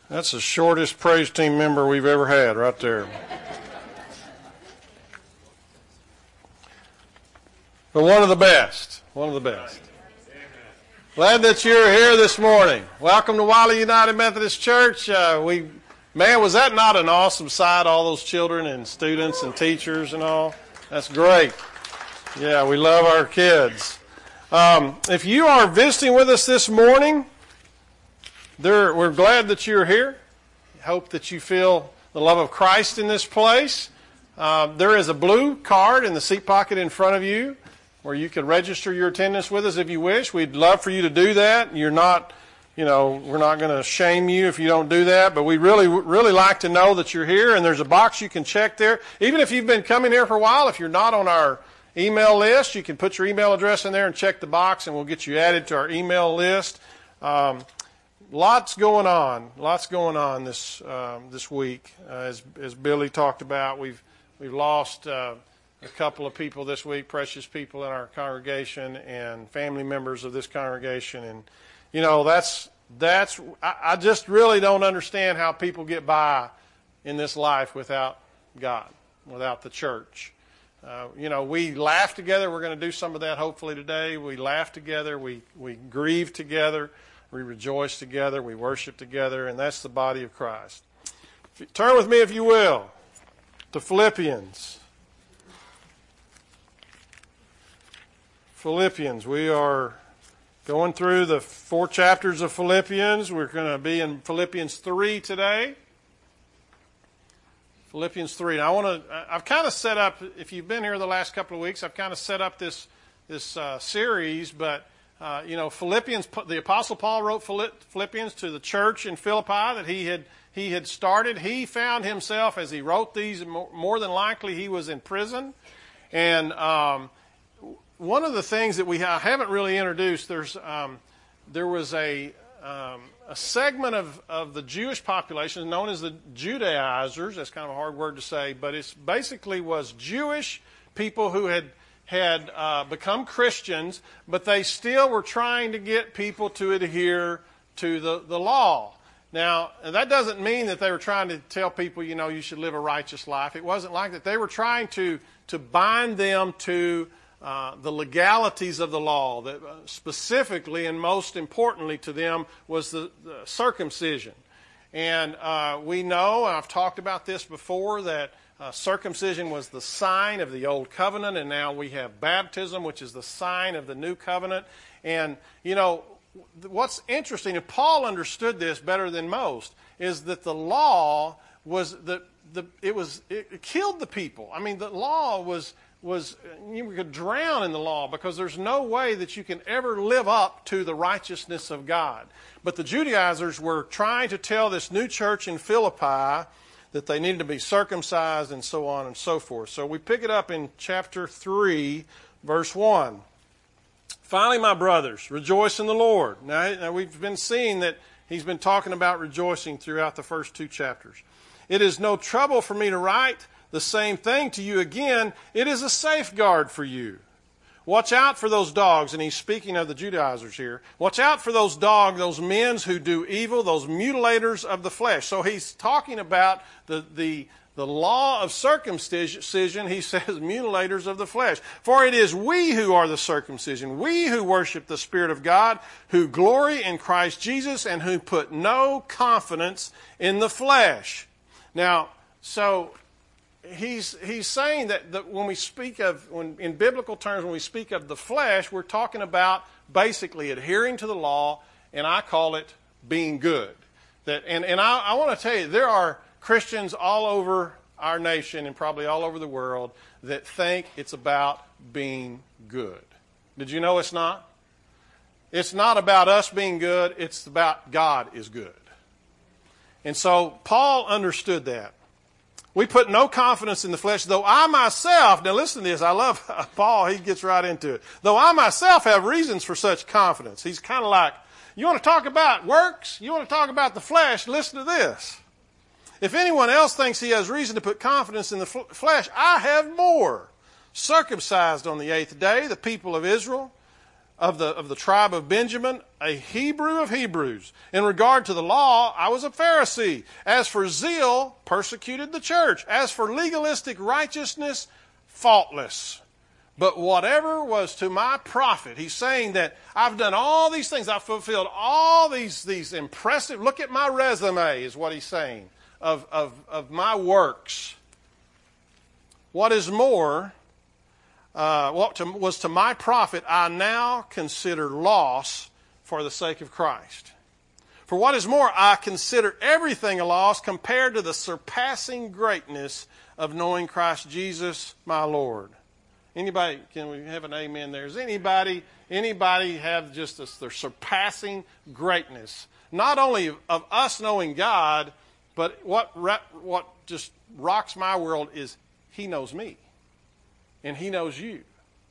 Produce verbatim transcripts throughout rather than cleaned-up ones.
That's the shortest praise team member we've ever had right there. But one of the best. One of the best. Glad that you're here this morning. Welcome to Wiley United Methodist Church. Uh, we, man, was that not an awesome sight? All those children and students and teachers and all. That's great. Yeah, we love our kids. Um, if you are visiting with us this morning, there, we're glad that you're here. Hope that you feel the love of Christ in this place. Uh, there is a blue card in the seat pocket in front of you where you can register your attendance with us if you wish. We'd love for you to do that. You're not, you know, we're not going to shame you if you don't do that, but we really, really like to know that you're here, and there's a box you can check there. Even if you've been coming here for a while, if you're not on our email list, you can put your email address in there and check the box, and we'll get you added to our email list. Um, lots going on, lots going on this um, this week. Uh, as as Billy talked about, we've we've lost uh, a couple of people this week, precious people in our congregation and family members of this congregation, and you know that's that's I, I just really don't understand how people get by in this life without God, without the church. Uh, you know, we laugh together. We're going to do some of that hopefully today. We laugh together. We, we grieve together. We rejoice together. We worship together. And that's the body of Christ. If you, turn with me, if you will, to Philippians. Philippians. We are going through the four chapters of Philippians. We're going to be in Philippians three today. Philippians three. Now I want to. I've kind of set up. If you've been here the last couple of weeks, I've kind of set up this this uh, series. But uh, you know, Philippians. The Apostle Paul wrote Philippians to the church in Philippi that he had he had started. He found himself as he wrote these. More than likely, he was in prison. And um, one of the things that we I haven't really introduced. There's um, there was a. Um, a segment of, of the Jewish population known as the Judaizers. That's kind of a hard word to say, but it basically was Jewish people who had had uh, become Christians, but they still were trying to get people to adhere to the, the law. Now, that doesn't mean that they were trying to tell people, you know, you should live a righteous life. It wasn't like that. They were trying to, to bind them to Uh, the legalities of the law, that uh, specifically and most importantly to them was the, the circumcision. And uh, we know, and I've talked about this before, that uh, circumcision was the sign of the old covenant, and now we have baptism, which is the sign of the new covenant. And, you know, what's interesting, if Paul understood this better than most, is that the law was, the, the it was, it killed the people. I mean, the law was... was you could drown in the law because there's no way that you can ever live up to the righteousness of God. But the Judaizers were trying to tell this new church in Philippi that they needed to be circumcised and so on and so forth. So we pick it up in chapter three, verse one. Finally, my brothers, rejoice in the Lord. Now, now we've been seeing that he's been talking about rejoicing throughout the first two chapters. It is no trouble for me to write the same thing to you again. It is a safeguard for you. Watch out for those dogs, and he's speaking of the Judaizers here. Watch out for those dogs, those men who do evil, those mutilators of the flesh. So he's talking about the, the, the law of circumcision. He says mutilators of the flesh. For it is we who are the circumcision, we who worship the Spirit of God, who glory in Christ Jesus, and who put no confidence in the flesh. Now, so... He's he's saying that, that when we speak of, when in biblical terms, when we speak of the flesh, we're talking about basically adhering to the law, and I call it being good. That and, and I, I want to tell you, there are Christians all over our nation and probably all over the world that think it's about being good. Did you know it's not? It's not about us being good, it's about God is good. And so Paul understood that. We put no confidence in the flesh, though I myself, now listen to this, I love Paul, he gets right into it. Though I myself have reasons for such confidence. He's kind of like, you want to talk about works? You want to talk about the flesh? Listen to this. If anyone else thinks he has reason to put confidence in the flesh, I have more. Circumcised on the eighth day, the people of Israel, of the, of the tribe of Benjamin, a Hebrew of Hebrews. In regard to the law, I was a Pharisee. As for zeal, persecuted the church. As for legalistic righteousness, faultless. But whatever was to my profit, he's saying that I've done all these things. I've fulfilled all these, these impressive, look at my resume is what he's saying, of, of, of my works. What is more, uh, what to, was to my profit, I now consider loss for the sake of Christ. For what is more, I consider everything a loss compared to the surpassing greatness of knowing Christ Jesus my Lord. Anybody, can we have an amen there? Does anybody, anybody have just this, their surpassing greatness? Not only of us knowing God, but what, what just rocks my world is He knows me. And He knows you.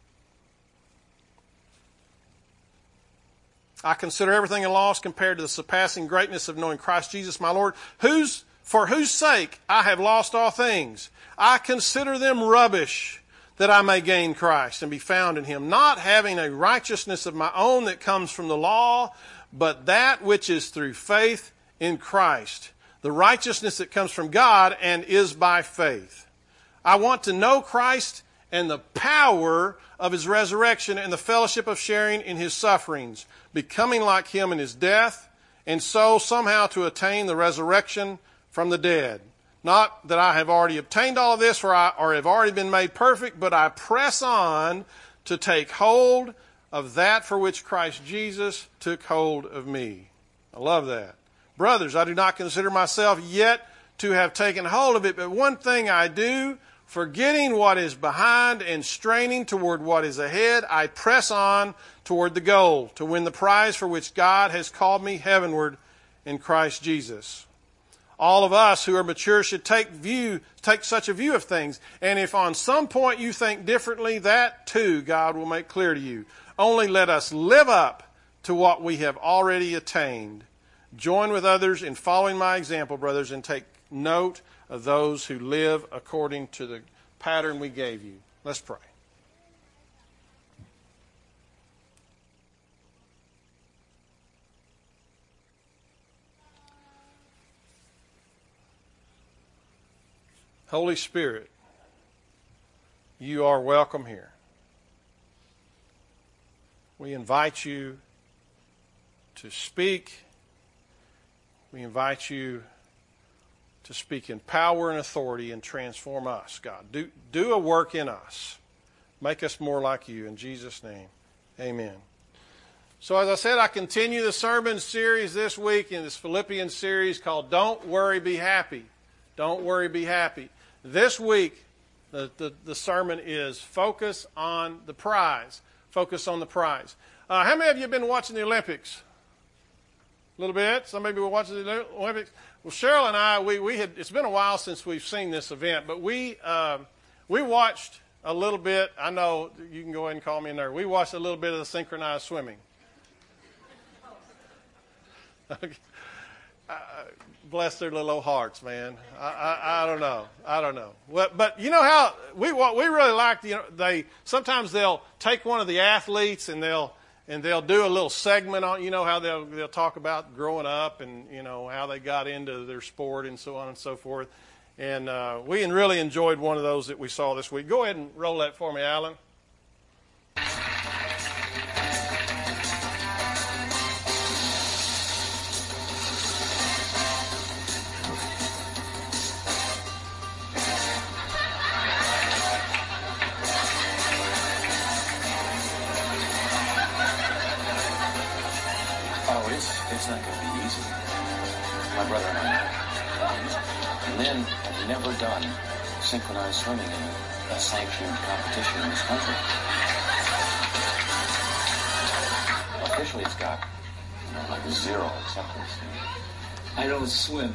I consider everything a loss compared to the surpassing greatness of knowing Christ Jesus my Lord, whose, for whose sake I have lost all things. I consider them rubbish, that I may gain Christ and be found in Him, not having a righteousness of my own that comes from the law, but that which is through faith in Christ, the righteousness that comes from God and is by faith. I want to know Christ and the power of His resurrection and the fellowship of sharing in His sufferings, becoming like Him in His death, and so somehow to attain the resurrection from the dead. Not that I have already obtained all of this or, I, or have already been made perfect, but I press on to take hold of that for which Christ Jesus took hold of me. I love that. Brothers, I do not consider myself yet to have taken hold of it, but one thing I do, forgetting what is behind and straining toward what is ahead, I press on toward the goal, to win the prize for which God has called me heavenward in Christ Jesus. All of us who are mature should take view, take such a view of things. And if on some point you think differently, that too God will make clear to you. Only let us live up to what we have already attained. Join with others in following my example, brothers, and take note of those who live according to the pattern we gave you. Let's pray. Holy Spirit, you are welcome here. We invite you to speak. We invite you to speak in power and authority and transform us, God. Do, do a work in us. Make us more like you. In Jesus' name, amen. So as I said, I continue the sermon series this week in this Philippians series called Don't Worry, Be Happy. Don't worry, be happy. This week, the, the, the sermon is Focus on the Prize. Focus on the prize. Uh, how many of you have been watching the Olympics? A little bit. Some of you were watching the Olympics. Well, Cheryl and I, we, we had, it's been a while since we've seen this event, but we, uh, we watched a little bit. I know you can go ahead and call me a nerd. We watched a little bit of the synchronized swimming. Okay. Uh, bless their little old hearts, man. I, I, I don't know. I don't know. Well, but you know how we what we really like. You know, they sometimes they'll take one of the athletes and they'll and they'll do a little segment on. You know how they'll they'll talk about growing up and you know how they got into their sport and so on and so forth. And uh, we really enjoyed one of those that we saw this week. Go ahead and roll that for me, Alan. It's not going to be easy. My brother and I know. And then I've never done synchronized swimming in a sanctioned competition in this country. Officially, it's got, you know, like zero acceptance. I don't swim.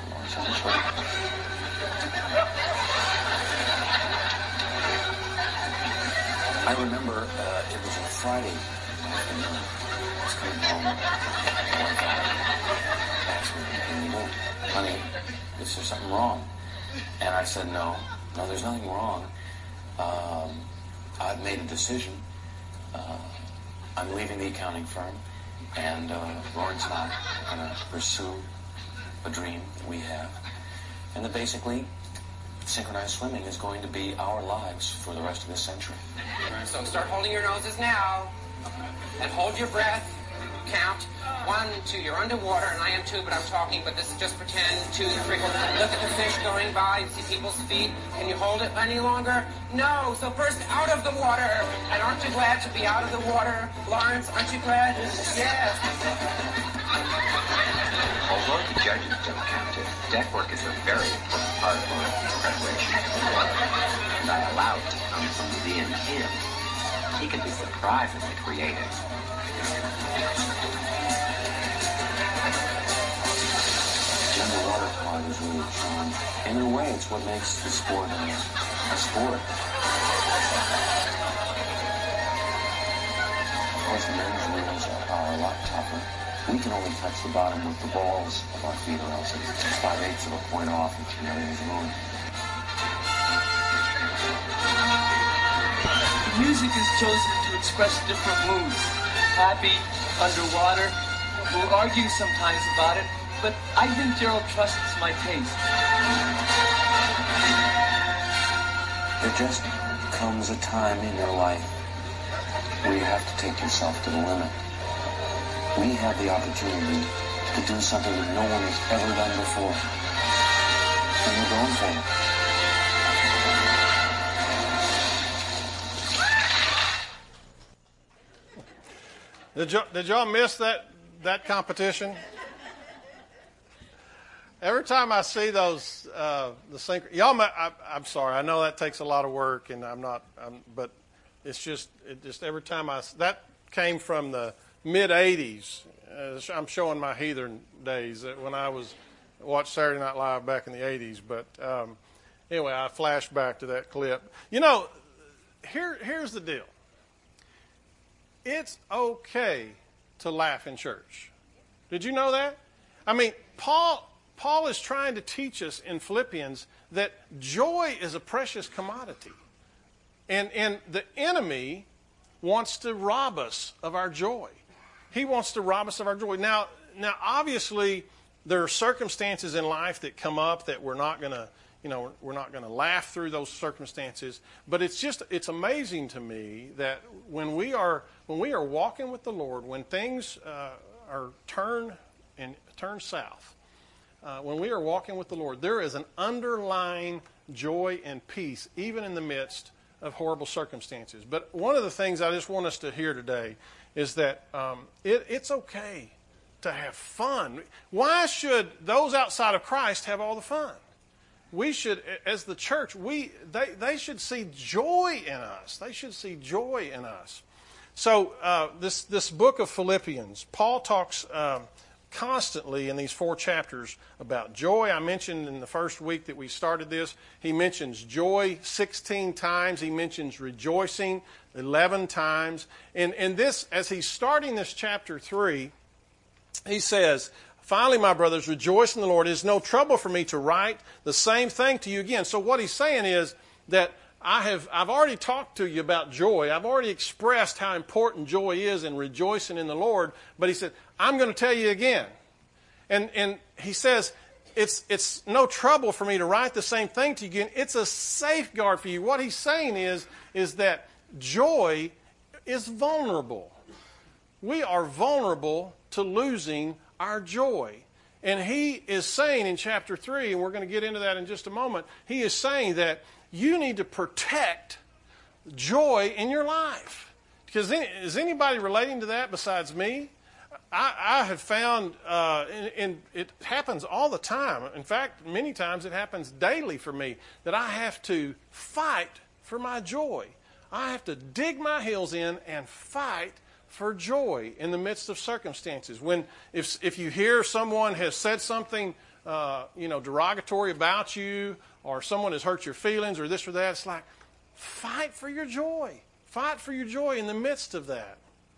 I remember uh, it was a Friday afternoon. I was coming home. One guy asked me, honey, is there something wrong? And I said, no, no, there's nothing wrong. Um, I've made a decision. Uh, I'm leaving the accounting firm, and uh, Lawrence and I are going to pursue a dream that we have. And that basically, synchronized swimming is going to be our lives for the rest of this century. So start holding your noses now, and hold your breath. Count. One, two, you're underwater, and I am too, but I'm talking, but this is just pretend. Two, three, four. Look at the fish going by. You see people's feet. Can you hold it any longer? No. So first, out of the water. And aren't you glad to be out of the water? Lawrence, aren't you glad? Yes. Although the judges don't count it, deck work is a very important part of our preparation. And I allow it to come from within him. He can be surprisingly creative. The underwater part is really a challenge. And in a way, it's what makes the sport a, a sport. Of course, the men's rules are, are a lot tougher. We can only touch the bottom with the balls of our feet, or else it's five-eighths of a point off, and everything's ruined. The music is chosen to express different moods. Happy, underwater. We'll argue sometimes about it, but I think Gerald trusts my taste. There just comes a time in your life where you have to take yourself to the limit. We have the opportunity to do something that no one has ever done before. And we're going for it. Did y'all, did y'all miss that, that competition? Every time I see those, uh, the synch, y'all, I, I'm sorry, I know that takes a lot of work, and I'm not, I'm, but it's just, it just every time I, that came from the mid eighties. Uh, I'm showing my heathen days when I was watched Saturday Night Live back in the eighties. But um, anyway, I flashed back to that clip. You know, here here's the deal. It's okay to laugh in church. Did you know that? I mean, Paul Paul is trying to teach us in Philippians that joy is a precious commodity. And and the enemy wants to rob us of our joy. He wants to rob us of our joy. Now, now obviously, there are circumstances in life that come up that we're not going to, you know, we're not going to laugh through those circumstances. But it's just, it's amazing to me that when we are, when we are walking with the Lord, when things uh, are turn and turn south, uh, when we are walking with the Lord, there is an underlying joy and peace, even in the midst of horrible circumstances. But one of the things I just want us to hear today is that um, it, it's okay to have fun. Why should those outside of Christ have all the fun? We should, as the church, we they, they should see joy in us. They should see joy in us. So uh, this, this book of Philippians, Paul talks um, constantly in these four chapters about joy. I mentioned in the first week that we started this, he mentions joy sixteen times. He mentions rejoicing eleven times. And, and this, as he's starting this chapter three, he says, finally, my brothers, rejoice in the Lord. It is no trouble for me to write the same thing to you again. So what he's saying is that I have, I've already talked to you about joy. I've already expressed how important joy is and rejoicing in the Lord. But he said, I'm going to tell you again. And, and he says, it's, it's no trouble for me to write the same thing to you again. It's a safeguard for you. What he's saying is, is that joy is vulnerable. We are vulnerable to losing our joy. And he is saying in chapter three, and we're going to get into that in just a moment, he is saying that you need to protect joy in your life. Because any, is anybody relating to that besides me? I, I have found, uh, and, and it happens all the time. In fact, many times it happens daily for me, that I have to fight for my joy. I have to dig my heels in and fight for joy in the midst of circumstances. When if if you hear someone has said something, uh, you know, derogatory about you, or someone has hurt your feelings, or this or that, it's like, fight for your joy. Fight for your joy in the midst of that.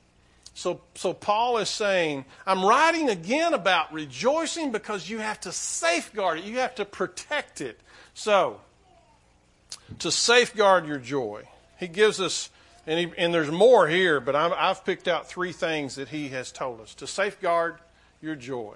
So, so Paul is saying, I'm writing again about rejoicing because you have to safeguard it. You have to protect it. So, to safeguard your joy, he gives us And, he, and there's more here, but I'm, I've picked out three things that he has told us. To safeguard your joy,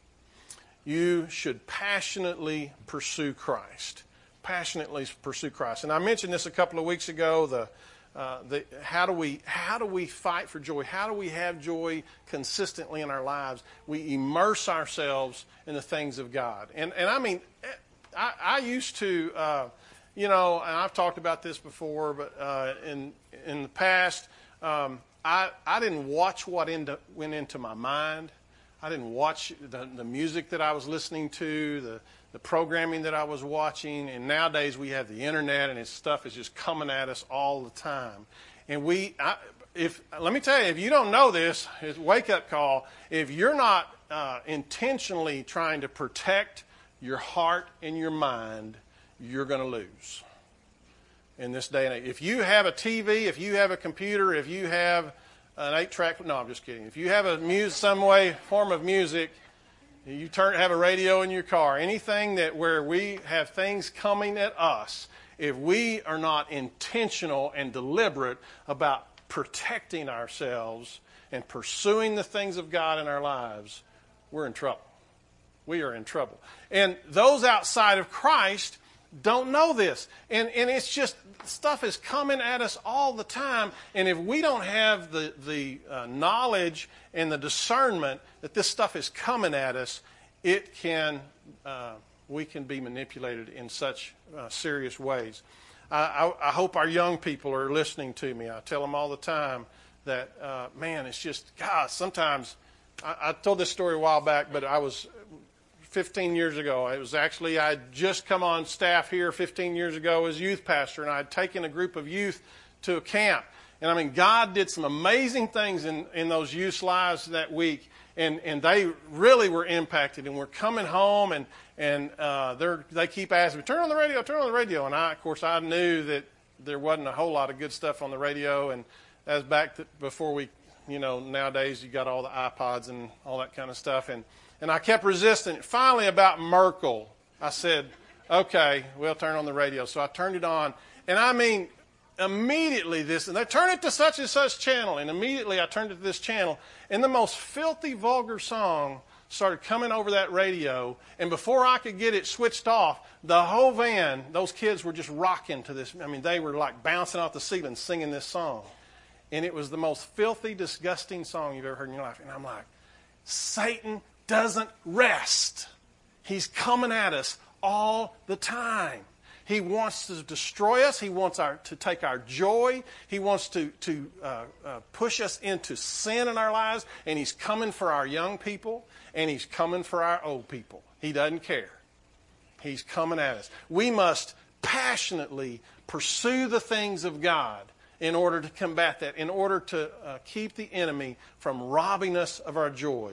you should passionately pursue Christ. Passionately pursue Christ. And I mentioned this a couple of weeks ago, the, uh, the, how do we, how do we fight for joy? How do we have joy consistently in our lives? We immerse ourselves in the things of God. And, and I mean, I, I used to... Uh, You know, and I've talked about this before, but uh, in in the past, um, I I didn't watch what into, went into my mind. I didn't watch the, the music that I was listening to, the the programming that I was watching. And nowadays we have the internet, and this stuff is just coming at us all the time. And we, I, if let me tell you, if you don't know this, it's a wake up call. If you're not uh, intentionally trying to protect your heart and your mind, you're going to lose in this day and age. If you have a T V, if you have a computer, if you have an eight-track, no, I'm just kidding. If you have a music, some way, form of music, you turn have a radio in your car, anything that where we have things coming at us, if we are not intentional and deliberate about protecting ourselves and pursuing the things of God in our lives, we're in trouble. We are in trouble. And those outside of Christ don't know this. And and it's just, stuff is coming at us all the time. And if we don't have the, the uh, knowledge and the discernment that this stuff is coming at us, it can, uh, we can be manipulated in such uh, serious ways. I, I, I hope our young people are listening to me. I tell them all the time that, uh, man, it's just, God, sometimes, I, I told this story a while back, but I was... fifteen years ago. It was actually, I had just come on staff here fifteen years ago as youth pastor, and I had taken a group of youth to a camp. And I mean, God did some amazing things in, in those youth's lives that week, and, and they really were impacted. And we're coming home, and, and uh, they're, they keep asking me, turn on the radio, turn on the radio. And I, of course, I knew that there wasn't a whole lot of good stuff on the radio, and that was back to, before we, you know, nowadays you got all the iPods and all that kind of stuff. And And I kept resisting it. Finally, about Merkel, I said, okay, we'll turn on the radio. So I turned it on. And I mean, immediately this, and they turn it to such and such channel. And immediately I turned it to this channel. And the most filthy, vulgar song started coming over that radio. And before I could get it switched off, the whole van, those kids were just rocking to this. I mean, they were like bouncing off the ceiling singing this song. And it was the most filthy, disgusting song you've ever heard in your life. And I'm like, Satan doesn't rest. He's coming at us all the time. He wants to destroy us. He wants our, to take our joy. He wants to, to uh, uh, push us into sin in our lives. And he's coming for our young people. And he's coming for our old people. He doesn't care. He's coming at us. We must passionately pursue the things of God in order to combat that, in order to uh, keep the enemy from robbing us of our joy.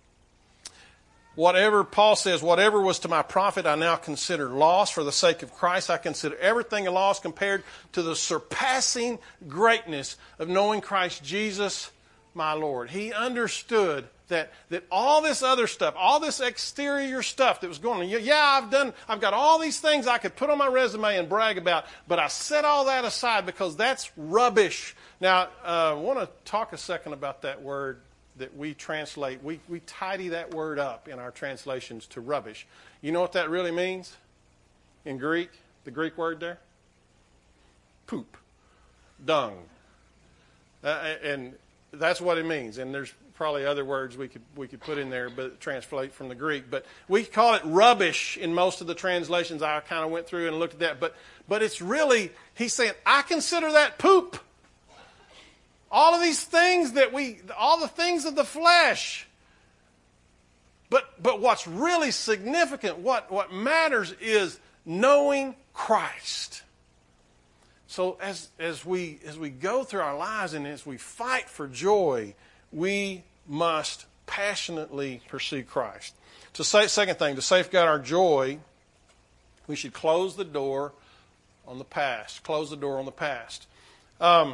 Whatever, Paul says, whatever was to my profit, I now consider loss for the sake of Christ. I consider everything a loss compared to the surpassing greatness of knowing Christ Jesus, my Lord. He understood that, that all this other stuff, all this exterior stuff that was going on, yeah, I've done, I've got all these things I could put on my resume and brag about, but I set all that aside because that's rubbish. Now, uh, I want to talk a second about that word that we translate, we, we tidy that word up in our translations to rubbish. You know what that really means in Greek? The Greek word there? Poop. Dung. Uh, and that's what it means. And there's probably other words we could we could put in there, but translate from the Greek. But we call it rubbish in most of the translations. I kind of went through and looked at that. But but it's really, he's saying, I consider that poop. All of these things that we, all the things of the flesh. But but what's really significant, what, what matters is knowing Christ. So as as we as we go through our lives and as we fight for joy, we must passionately pursue Christ. To say, second thing, to safeguard our joy, we should close the door on the past. Close the door on the past. Um,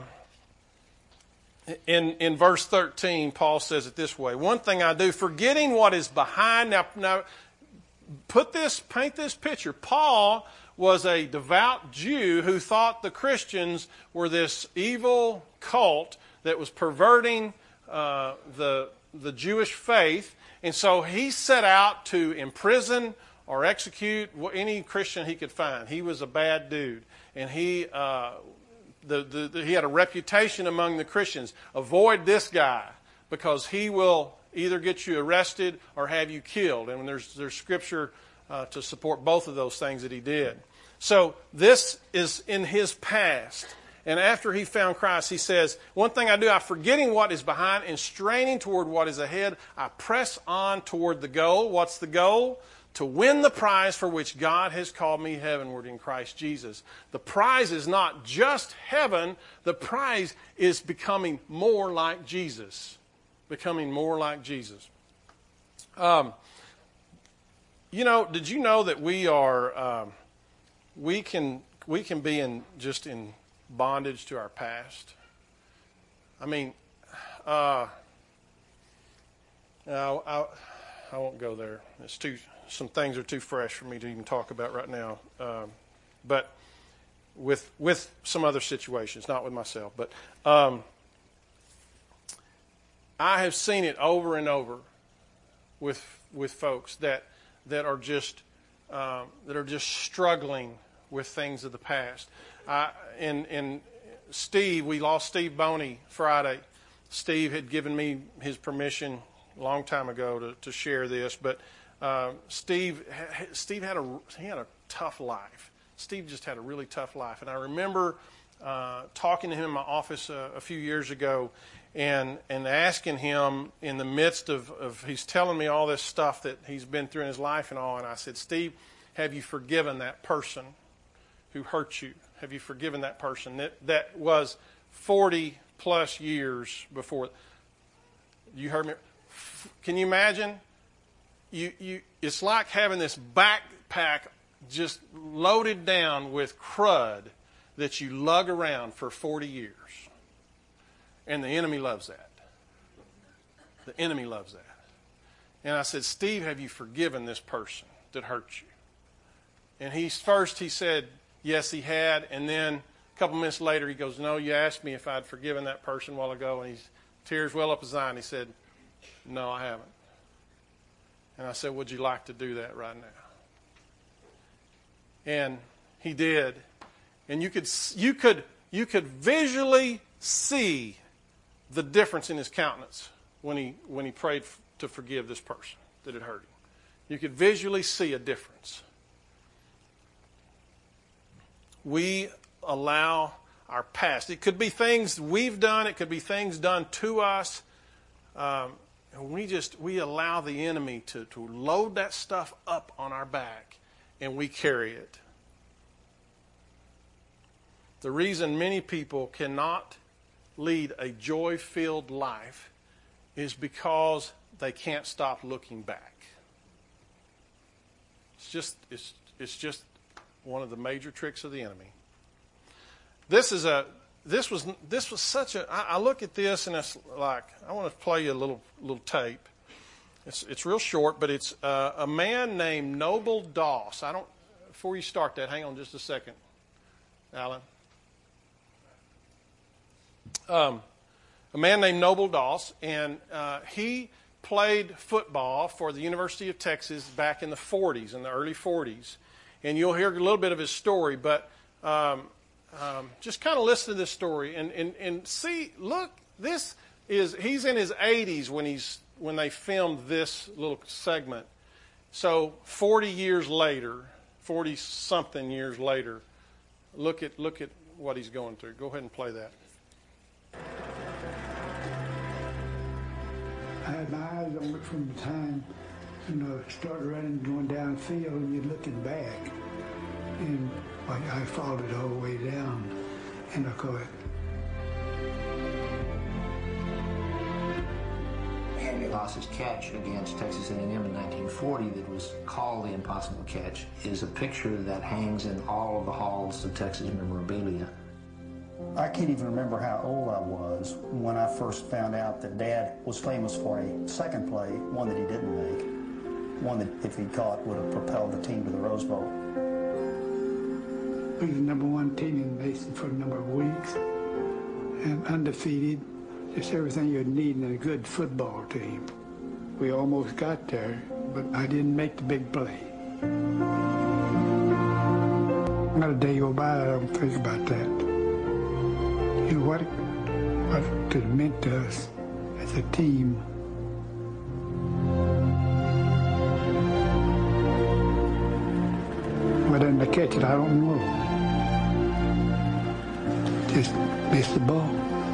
In in verse thirteen, Paul says it this way: one thing I do, forgetting what is behind. Now, now put this, paint this picture. Paul was a devout Jew who thought the Christians were this evil cult that was perverting uh, the the Jewish faith, and so he set out to imprison or execute any Christian he could find. He was a bad dude, and he uh, the, the, the he had a reputation among the Christians. Avoid this guy because he will either get you arrested or have you killed. And there's there's scripture uh, to support both of those things that he did. So this is in his past. And after he found Christ, he says, one thing I do, I forgetting what is behind and straining toward what is ahead, I press on toward the goal. What's the goal? To win the prize for which God has called me heavenward in Christ Jesus. The prize is not just heaven. The prize is becoming more like Jesus. Becoming more like Jesus. Um, you know, did you know that we are, um, we can we can be in just in bondage to our past? I mean, uh, I, I, I won't go there. It's too some things are too fresh for me to even talk about right now. Um, but with with some other situations, not with myself, but. Um, I have seen it over and over with with folks that that are just um, that are just struggling with things of the past. I, in in Steve, we lost Steve Boney Friday. Steve had given me his permission a long time ago to, to share this, but uh, Steve Steve had a he had a tough life. Steve just had a really tough life, and I remember uh, talking to him in my office a, a few years ago. And and asking him in the midst of, of, he's telling me all this stuff that he's been through in his life and all. And I said, Steve, have you forgiven that person who hurt you? Have you forgiven that person? That, that was forty plus years before. You heard me? Can you imagine? You you. It's like having this backpack just loaded down with crud that you lug around for forty years. And the enemy loves that. The enemy loves that. And I said, Steve, have you forgiven this person that hurt you? And he first he said, yes, he had. And then a couple minutes later, he goes, no, you asked me if I'd forgiven that person a while ago. And his tears well up his eye. And he said, no, I haven't. And I said, would you like to do that right now? And he did. And you could you could you could visually see the difference in his countenance when he when he prayed f- to forgive this person that had hurt him. You could visually see a difference. We allow our past. It could be things we've done. It could be things done to us. Um, and we just we allow the enemy to, to load that stuff up on our back, and we carry it. The reason many people cannot lead a joy-filled life is because they can't stop looking back. It's just it's it's just one of the major tricks of the enemy. This is a this was this was such a I, I look at this and it's like I want to play you a little little tape. It's it's real short, but it's uh, a man named Noble Doss. I don't before you start that, hang on just a second, Alan. Um, a man named Noble Doss, and uh, he played football for the University of Texas back in the forties, in the early forties. And you'll hear a little bit of his story, but um, um, just kind of listen to this story and, and, and see, look, this is, he's in his eighties when he's when they filmed this little segment. So forty years later, forty-something years later, look at look at what he's going through. Go ahead and play that. I had my eyes on it from the time, you know, started running, going downfield, and you're looking back. And I, I followed it all the way down, and I caught it. Henry Doss's catch against Texas A and M in nineteen forty that was called the Impossible Catch is a picture that hangs in all of the halls of Texas memorabilia. I can't even remember how old I was when I first found out that Dad was famous for a second play, one that he didn't make. one that, if he caught, would have propelled the team to the Rose Bowl. We were the number one team in the nation for a number of weeks, and undefeated, just everything you'd need in a good football team. We almost got there, but I didn't make the big play. Not a day go by I don't think about that. You know what, what it meant to us as a team. Whether they catch it, I don't know. Just miss the ball.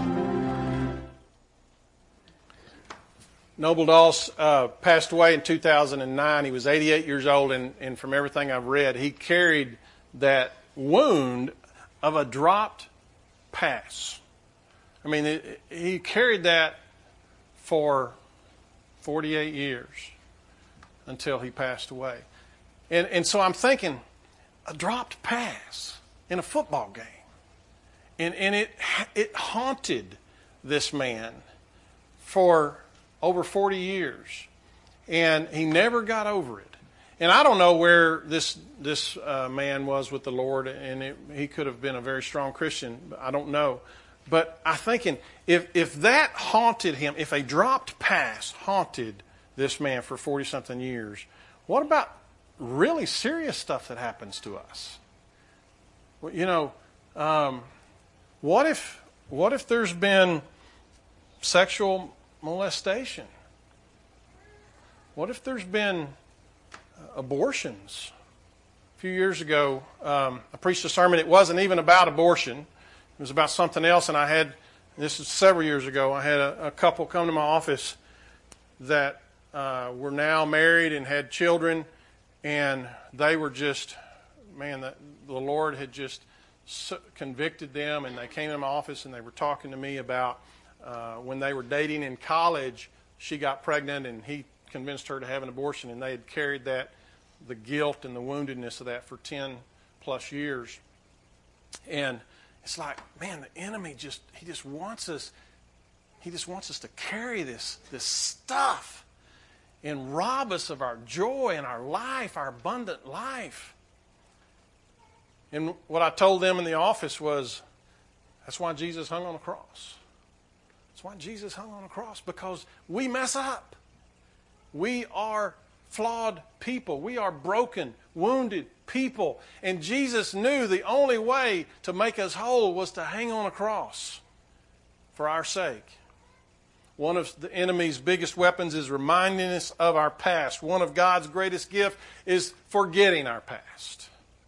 Noble Doss uh, passed away in two thousand nine. He was eighty-eight years old, and, and from everything I've read, he carried that wound of a dropped pass. I mean, it, he carried that for forty-eight years until he passed away. And, and so I'm thinking, a dropped pass in a football game. And, and it, it haunted this man for over forty years. And he never got over it. And I don't know where this this uh, man was with the Lord, and it, he could have been a very strong Christian. I don't know. But I'm thinking, if, if that haunted him, if a dropped pass haunted this man for forty-something years, what about really serious stuff that happens to us? Well, you know, um, what if what if there's been sexual molestation? What if there's been abortions? A few years ago, um, I preached a sermon. It wasn't even about abortion. It was about something else. And I had, this is several years ago, I had a, a couple come to my office that uh, were now married and had children. And they were just, man, the, the Lord had just convicted them. And they came to my office and they were talking to me about uh, when they were dating in college, she got pregnant and he convinced her to have an abortion, and they had carried that, the guilt and the woundedness of that for ten plus years. And it's like, man, the enemy just, he just wants us, he just wants us to carry this, this stuff and rob us of our joy and our life, our abundant life. And what I told them in the office was, that's why Jesus hung on the cross. That's why Jesus hung on the cross, because we mess up. We are flawed people. We are broken, wounded people. And Jesus knew the only way to make us whole was to hang on a cross for our sake. One of the enemy's biggest weapons is reminding us of our past. One of God's greatest gifts is forgetting our past.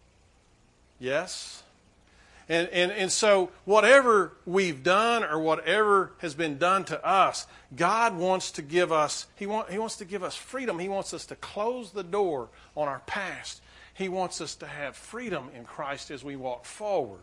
Yes? And, and, and so whatever we've done or whatever has been done to us, God wants to give us, he, want, he wants to give us freedom. He wants us to close the door on our past. He wants us to have freedom in Christ as we walk forward.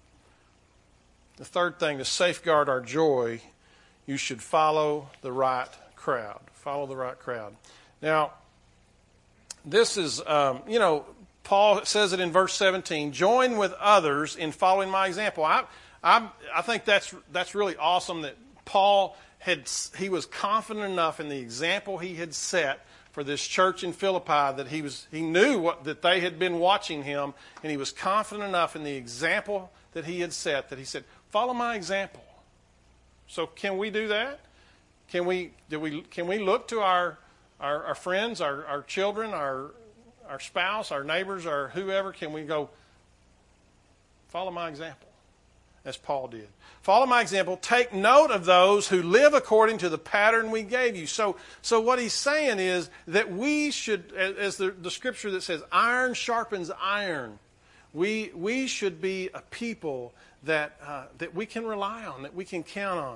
The third thing, to safeguard our joy, you should follow the right crowd. Follow the right crowd. Now, this is, um, you know, Paul says it in verse seventeen, join with others in following my example. I, I, I think that's that's really awesome that Paul had, he was confident enough in the example he had set for this church in Philippi that he was he knew what, that they had been watching him, and he was confident enough in the example that he had set that he said, follow my example. So can we do that? Can we do we can we look to our our, our friends, our, our children, our our spouse, our neighbors, or whoever, can we go, follow my example, as Paul did. Follow my example. Take note of those who live according to the pattern we gave you. So, so what he's saying is that we should, as the, the scripture that says, iron sharpens iron, we, we should be a people that, uh, that we can rely on, that we can count on.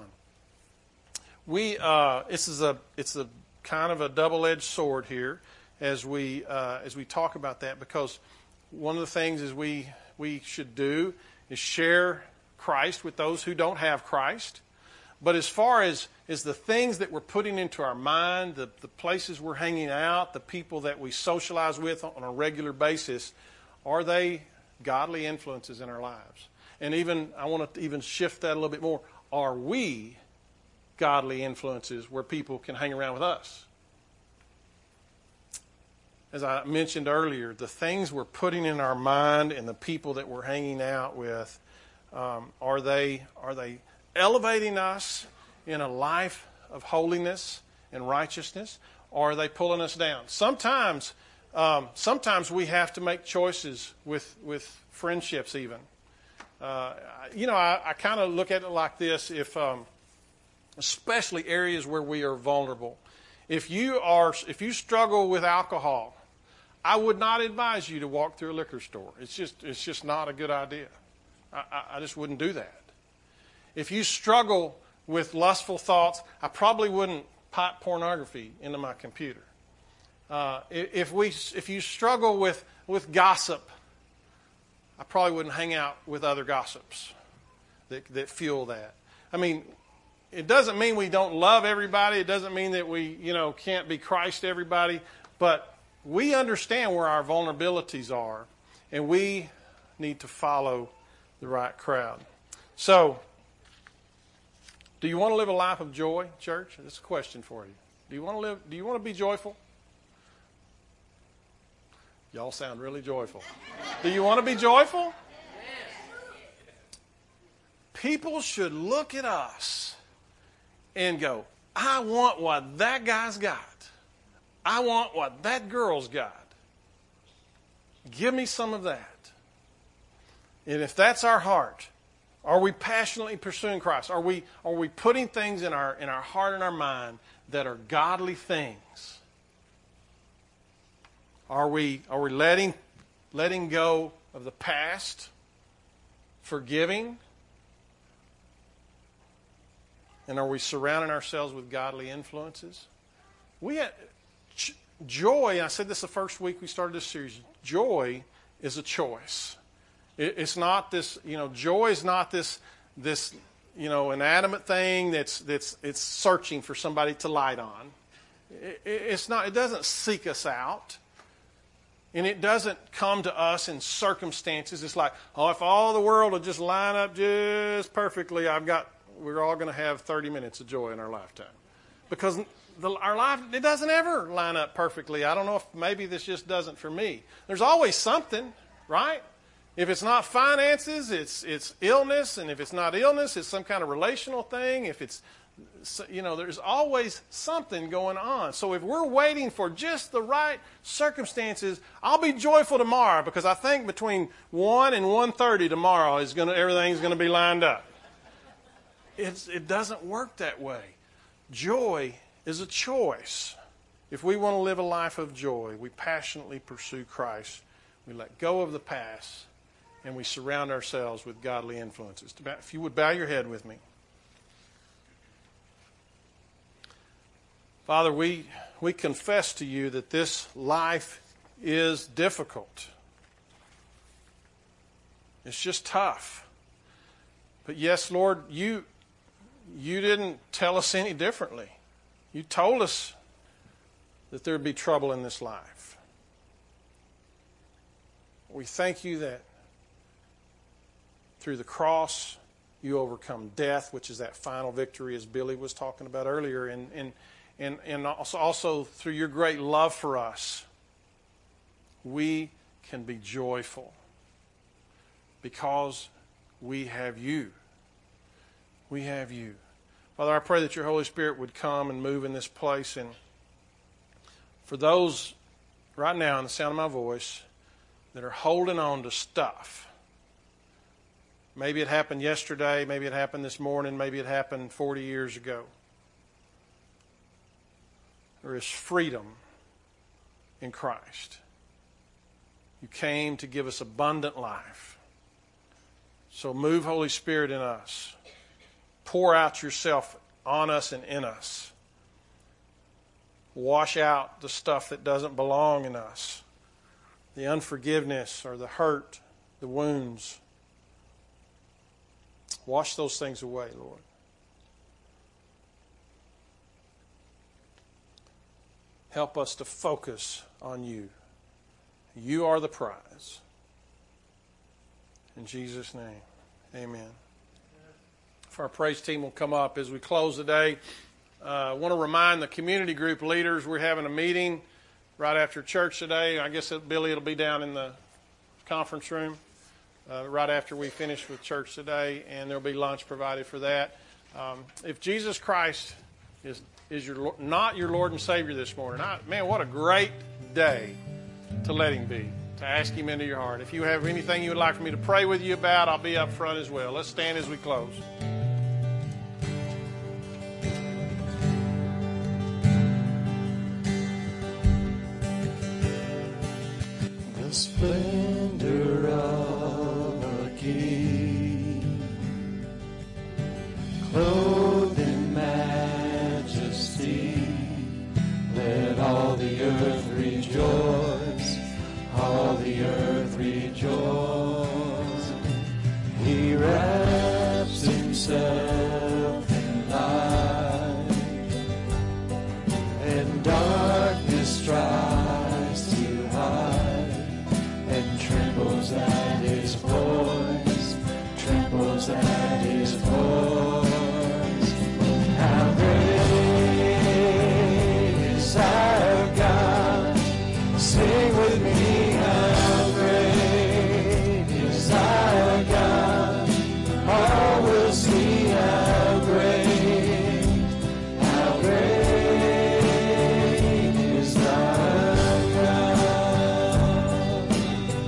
We, uh, this is a, it's a kind of a double-edged sword here. As we uh, as we talk about that, because one of the things is we we should do is share Christ with those who don't have Christ. But as far as, as the things that we're putting into our mind, the, the places we're hanging out, the people that we socialize with on a regular basis, are they godly influences in our lives? And even I want to even shift that a little bit more. Are we godly influences where people can hang around with us? as I mentioned earlier, the things we're putting in our mind and the people that we're hanging out with, um, are they are they elevating us in a life of holiness and righteousness, or are they pulling us down? Sometimes, um, sometimes we have to make choices with with friendships even. Uh, you know, I, I kind of look at it like this, if um, especially areas where we are vulnerable. If you are, if you struggle with alcohol, I would not advise you to walk through a liquor store. It's just, it's just not a good idea. I, I, I just wouldn't do that. If you struggle with lustful thoughts, I probably wouldn't pipe pornography into my computer. Uh, if we, if you struggle with, with gossip, I probably wouldn't hang out with other gossips that, that fuel that. I mean, it doesn't mean we don't love everybody. It doesn't mean that we, you know, can't be Christ to everybody. But we understand where our vulnerabilities are, and we need to follow the right crowd. So, do you want to live a life of joy, church? That's a question for you. Do you want to live? Do you want to be joyful? Y'all sound really joyful. Do you want to be joyful? People should look at us and go, I want what that guy's got. I want what that girl's got. Give me some of that. And if that's our heart, are we passionately pursuing Christ? Are we, are we putting things in our, in our heart and our mind that are godly things? Are we, are we letting, letting go of the past, forgiving? And are we surrounding ourselves with godly influences? We had, joy, I said this the first week we started this series, joy is a choice. It, it's not this, you know, joy is not this, this, you know, inanimate thing that's, that's it's searching for somebody to light on. It, it, it's not, it doesn't seek us out. And it doesn't come to us in circumstances. It's like, oh, if all the world would just line up just perfectly, I've got, we're all going to have thirty minutes of joy in our lifetime. Because the, our life, it doesn't ever line up perfectly. I don't know if maybe this just doesn't for me. There's always something, right? If it's not finances, it's it's illness. And if it's not illness, it's some kind of relational thing. If it's, you know, there's always something going on. So if we're waiting for just the right circumstances, I'll be joyful tomorrow because I think between one and one thirty tomorrow is going to, everything's going to be lined up. It's, it doesn't work that way. Joy is a choice. If we want to live a life of joy, we passionately pursue Christ. We let go of the past, and we surround ourselves with godly influences. If you would bow your head with me. Father, we, we confess to you that this life is difficult. It's just tough. But yes, Lord, you, you didn't tell us any differently. You told us that there would be trouble in this life. We thank you that through the cross, you overcome death, which is that final victory, as Billy was talking about earlier, and, and And, and also, also through your great love for us, we can be joyful because we have you. We have you. Father, I pray that your Holy Spirit would come and move in this place. And for those right now in the sound of my voice that are holding on to stuff, maybe it happened yesterday, maybe it happened this morning, maybe it happened forty years ago. There is freedom in Christ. You came to give us abundant life. So move, Holy Spirit, in us. Pour out yourself on us and in us. Wash out the stuff that doesn't belong in us. The unforgiveness or the hurt, the wounds. Wash those things away, Lord. Help us to focus on you. You are the prize. In Jesus' name, amen. If our praise team will come up as we close the day, uh, I want to remind the community group leaders we're having a meeting right after church today. I guess it, Billy, it'll be down in the conference room uh, right after we finish with church today, and there'll be lunch provided for that. Um, if Jesus Christ is is your not your Lord and Savior this morning, I, man, what a great day to let Him be, to ask Him into your heart. If you have anything you would like for me to pray with you about, I'll be up front as well. Let's stand as we close. The splendor of a king, clothed in majesty, let all the earth rejoice, all the earth rejoice. He wraps himself in light, and darkness tries to hide, and trembles at his voice, trembles at his voice. How great is our God, sing with me, how great is our God, all will see how great, how great is our God.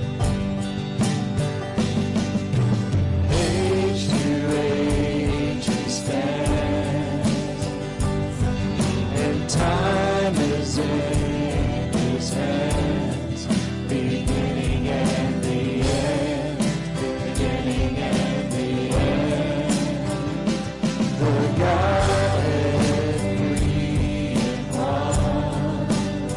Age to age he stands, and time is in his hands, beginning and the end, beginning and the end. The Godhead three in one,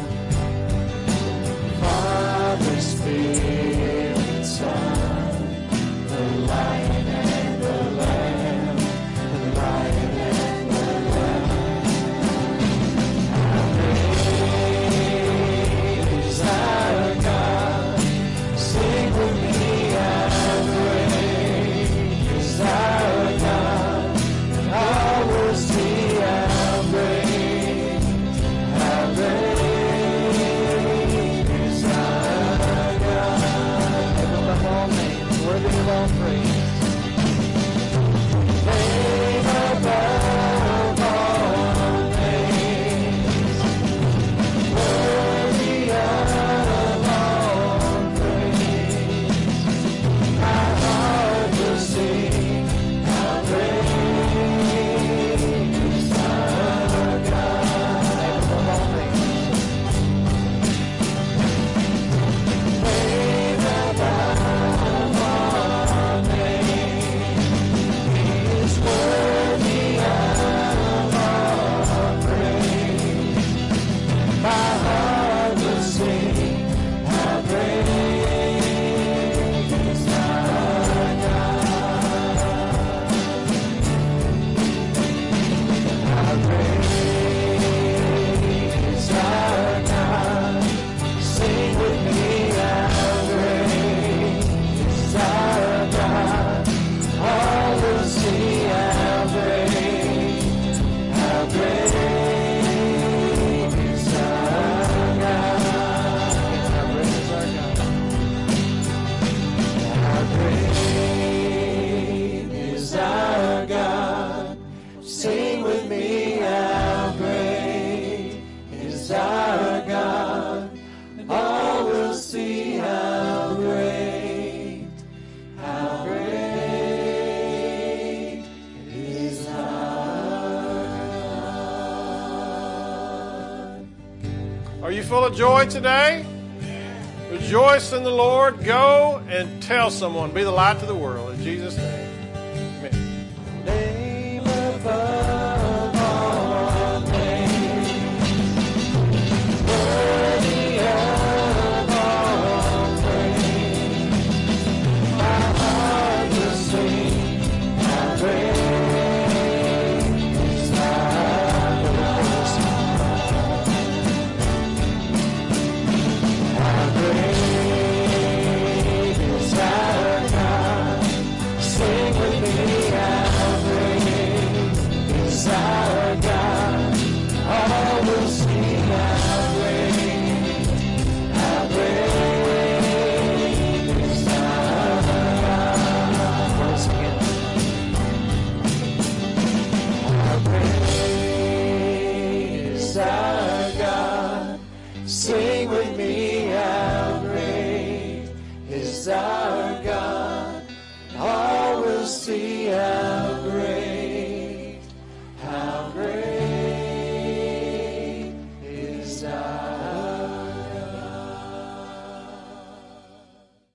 Father, Spirit, Son, the Lion and the Lamb, the Lion and the Lamb. How great is our God, sing with me, how great is our God, and all will see how great, how great is our God. Heaven above all names, worthy of all praise. Name above all names, worthy of all praise. My heart will sing, how great is our God. Name above all names. Name above all names, He is worthy of all praise. My heart will sing, how great is our God. How great is our God. Sing with me, how great is our God. All will see how great, how great is our God. How great is our God. How great is our God. Sing with me, how great is our God. All will see how great, how great is our God. Are you full of joy today? Rejoice in the Lord. Go and tell someone. Be the light to the world. In Jesus' name. Amen. Name above all names, worthy of all praise. My heart will sing, how great is our God. How great is our God. Sing desire.